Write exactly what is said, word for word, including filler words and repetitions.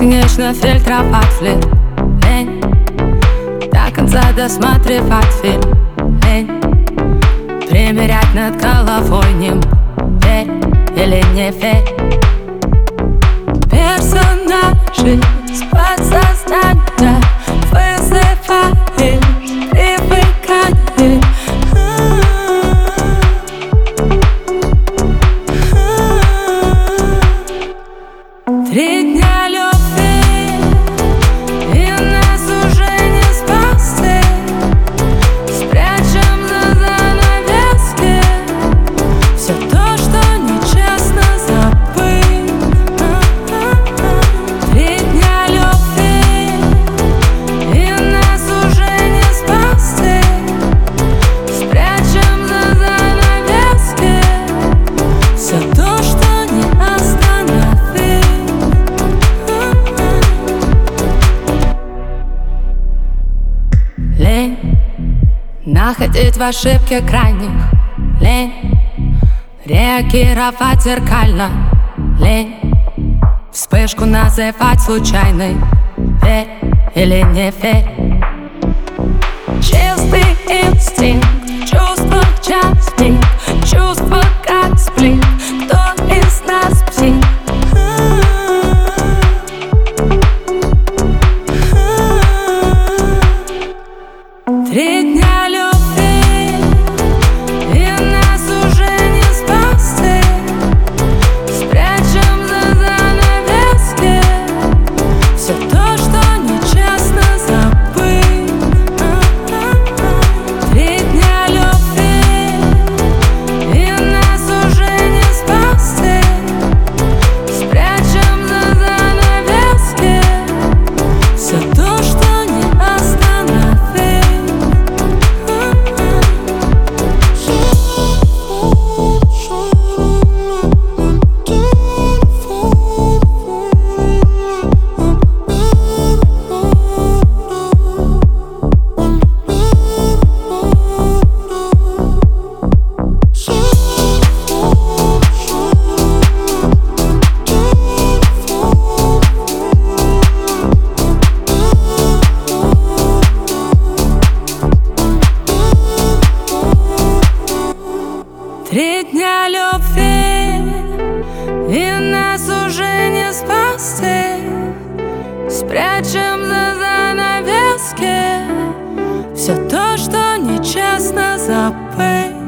бесконечно фильтровать флирт. Лень до конца досматривать фильм. Лень примерять над головой ним. Верь или не верь. Персонажи с подсознания вызывает привыкание. Три дня любви, и нас уже не спасти. Спрячем за занавески все то, что нечестно забыть. Три дня любви, и нас уже не спасти. Спрячем за занавески все то, что не остановить. Лень находить в ошибке крайних. Лень реагировать зеркально. Лень вспышку называть случайной. Верь или не верь. Чистый инстинкт, чувства части, чувства как сплин. Кто из нас псих? Три дня любви, и нас уже не спасти. Спрячем за занавески все то, что нечестно забыть. Три дня любви, и нас уже не спасти. Спрячем за занавески все то, что не остановить. Три дня любви, и нас уже не спасти. Спрячем за занавески все то, что нечестно забыть.